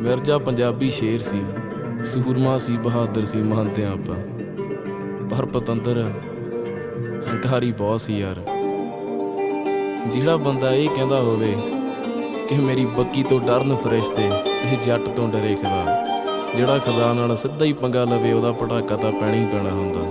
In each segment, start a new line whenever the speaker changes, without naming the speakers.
ਮਿਰਜ਼ਾ ਪੰਜਾਬੀ ਸ਼ੇਰ ਸੀ, ਸੂਰਮਾ ਸੀ, ਬਹਾਦਰ ਸੀ, ਮੰਨਦੇ ਹਾਂ ਆਪਾਂ। ਪਰ ਪਤੰਦਰ ਹੰਕਾਰੀ ਬਹੁਤ ਸੀ ਯਾਰ। ਜਿਹੜਾ ਬੰਦਾ ਇਹ ਕਹਿੰਦਾ ਹੋਵੇ ਕਿ ਮੇਰੀ ਬੱਕੀ ਤੋਂ ਡਰਨ ਫਰਿਸ਼ਤੇ ਤੇ ਜੱਟ ਤੋਂ ਡਰੇ ਖੁਦਾ, ਜਿਹੜਾ ਖੁਦਾ ਨਾਲ ਸਿੱਧਾ ਹੀ ਪੰਗਾ ਲਵੇ ਉਹਦਾ ਪਟਾਕਾ ਤਾਂ ਪੈਣਾ ਹੀ ਪੈਣਾ ਹੁੰਦਾ।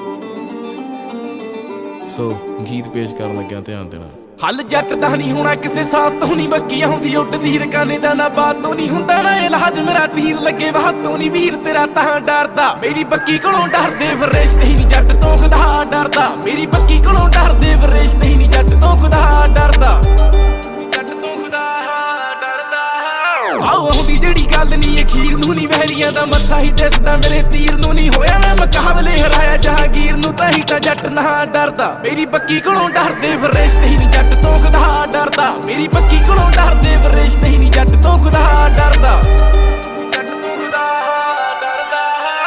ਸੋ ਗੀਤ ਪੇਸ਼ ਕਰਨ ਲੱਗਿਆ ਧਿਆਨ ਦੇਣਾ।
ਹੱਲ ਜੱਟ ਦਾ ਨਹੀਂ ਹੋਣਾ ਕਿਸੇ ਸਾਥ ਤੋਂ ਨਹੀਂ, ਬੱਕੀ ਆਉਂਦੀ ਉੱਡਦੀ ਰਕਾਨੇ ਦਾ ਨਾ ਬਾਤ ਤੋਂ ਨਹੀਂ ਹੁੰਦਾ ਨਾ ਇਲਾਜ। ਮੇਰਾ ਤੀਰ ਲੱਗੇ ਬਾਤ ਤੋਂ ਨਹੀਂ ਵੀਰ ਤੇਰਾ ਤਾਂ ਡਰਦਾ, ਮੇਰੀ ਬੱਕੀ ਕੋਲੋਂ ਡਰਦੇ ਫਰਿਸ਼ਤੇ ਹੀ ਨਹੀਂ ਜੱਟ ਤੋਂ ਖੁਦਾ ਡਰਦਾ। ਮੇਰੀ ਬੱਕੀ ਕੋਲੋਂ ਡਰਦੇ ਫਰਿਸ਼ਤੇ ਹੀ ਨਹੀਂ ਜੱਟ ਤੋਂ ਖੁਦਾ ਡਰਦਾ, ਜੱਟ ਤੋਂ ਖੁਦਾ ਡਰਦਾ। ਆਓ ਆਉਂਦੀ ਜਿਹੜੀ ਗੱਲ ਨਹੀਂ ਅਖੀਰ ਨੂੰ ਨਹੀਂ, ਵਹਿਰੀਆਂ ਦਾ ਮੱਥਾ ਹੀ ਦਿਸਦਾ ਮੇਰੇ ਤੀਰ ਨੂੰ ਨਹੀਂ। ਹੋਇਆ ਮੈਂ ਮੁਕਾਬਲੇ ਹਰਾਇਆ ਜਹਾਂਗੀਰ ਨੂੰ, ਤਾਂ ਹੀ ਤਾਂ ਜੱਟ ਨਾ ਡਰਦਾ। ਮੇਰੀ ਬੱਕੀ ਕੋਲੋਂ ਡਰਦੇ ਫਰਿਸ਼ਤੇ ਹੀ ਨਹੀਂ ਜੱਟ ਤੋਂ ਖੁਦਾ ਡਰਦਾ। ਮੇਰੀ ਬੱਕੀ ਕੋਲੋਂ ਡਰਦੇ ਫਰਿਸ਼ਤੇ ਹੀ ਨਹੀਂ ਜੱਟ ਤੋਂ ਖੁਦਾ ਡਰਦਾ, ਜੱਟ ਤੋਂ ਖੁਦਾ ਡਰਦਾ।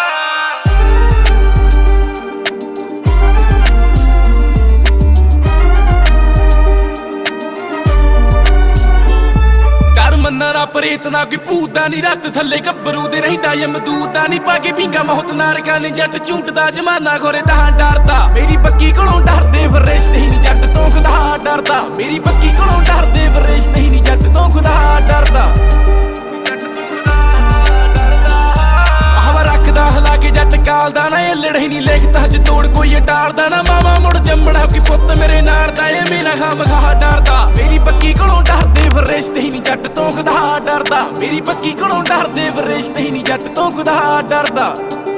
ਡਰ ਮੰਨਾ ਨਾ ਪ੍ਰੇਤ ਨਾ ਕੋਈ ਭੂਤ ਦਾ ਨਹੀਂ, ਰੱਤ ਥੱਲੇ ਗੱਭਰੂ ਦੇ ਰਹਿੰਦਾ ਯਮਦੂਤ ਦਾ ਨਹੀਂ। ਪਾ ਕੇ ਪਿੰਗਾ ਮੌਤ ਨਾਲ ਰਕਾਨੇ ਜੱਟ ਝੂਟਦਾ ਜਮਾਨਾ ਖੋਰੇ ਤਾਂ ਡਰਦਾ। ਮੇਰੀ ਬੱਕੀ ਕੋਲੋਂ ਡਰਦੇ ਫਰਿਸ਼ਤੇ ਹੀ ਨਹੀਂ ਜੱਟ ਤੋਂ ਖੁਦਾ ਡਰਦਾ। ਮੇਰੀ ਬੱਕੀ ਕੋਲੋਂ ਡਰਦੇ ਫਰਿਸ਼ਤੇ ਹੀ ਨਹੀਂ ਜੱਟ ਤੋਂ ਖੁਦਾ ਡਰਦਾ, ਜੱਟ ਤੋਂ ਖੁਦਾ ਡਰਦਾ। ਹਵਾ ਰੱਖਦਾ ਹਲਾ ਕੇ ਜੱਟ ਕਾਲਦਾ ਨਾ, ਇਹ ਲੜੇ ਨਹੀਂ ਲਿਖਦਾ ਚ ਤੋੜ ਕੋਈ ਟਾਲਦਾ ਨਾ। ਮਾਵਾ ਮੁੜ ਜੰਮਣਾ ਕਿ ਪੁੱਤ ਮੇਰੇ ਨਾਲ ਦਾ, ਇਹ ਮੇਰਾ ਖਾਮਖਾ ਡਰਦਾ। ਮੇਰੀ ਬੱਕੀ ਕੋਲੋਂ ਡਰਦੇ ਫਰਿਸ਼ਤੇ ਹੀ ਨਹੀਂ ਜੱਟ ਤੋਂ ਖੁਦਾ ਡਰਦਾ। ਮੇਰੀ ਬੱਕੀ ਕੋਲੋਂ ਡਰਦੇ ਫਰਿਸ਼ਤੇ ਹੀ ਨਹੀਂ ਜੱਟ ਤੋਂ ਖੁਦਾ ਡਰਦਾ।